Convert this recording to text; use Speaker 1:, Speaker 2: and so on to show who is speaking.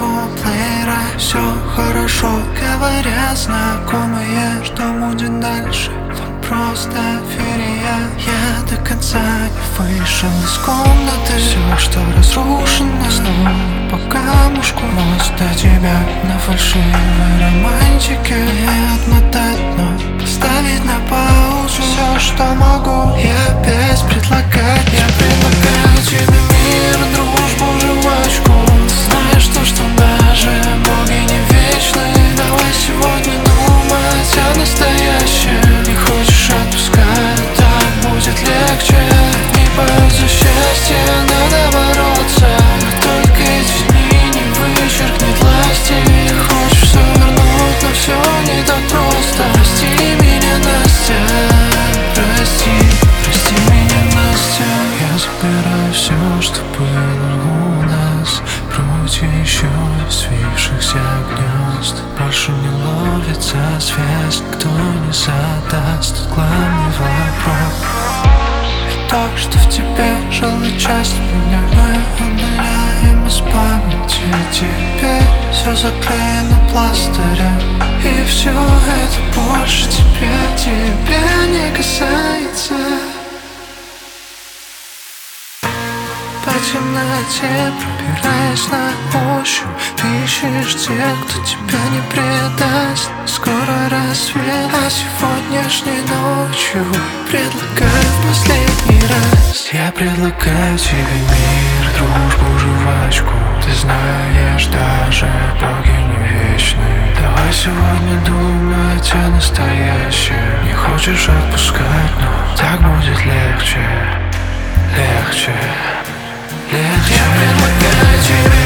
Speaker 1: теплый рай. Все хорошо, говорят знакомые. Что будет дальше? Просто ферия. Я до конца не вышел из комнаты. Все, что разрушено, снова по камушку. Мост до тебя на фальшивой романтике. Не отмотать, но поставить на паузу. Все, что могу, я опять предлагать. Я предлагаю тебе мир, дружбу, жвачку. Ты знаешь то, что даже боги не вечны. Давай сегодня думать о настоящем. Не хочешь отпускать, так будет легче. Не боюсь за счастье, надо бороться. Но только эти дни не вычеркнет власти. Хочешь все вернуть, но все не так просто. Прости меня, Настя, прости меня, Настя. Я забираю все, что было у нас. Прочь еще свившихся гнезд. Больше не ловится связь, кто не задаст главный вопрос. И то, что в тебе жила часть меня, мы удаляем из памяти. Теперь все заклеено пластырем. И все это больше тебя не касается. По темноте, пробираясь на ощупь, ты ищешь тех, кто тебя не предаст. Скоро рассвет, а сегодняшней ночью предлагаю в последний раз. Я предлагаю тебе мир, дружбу, жвачку. Ты знаешь, даже боги не вечны. Давай сегодня думать о настоящем. Не хочешь отпускать, но так будет легче. Я предлагаю тебе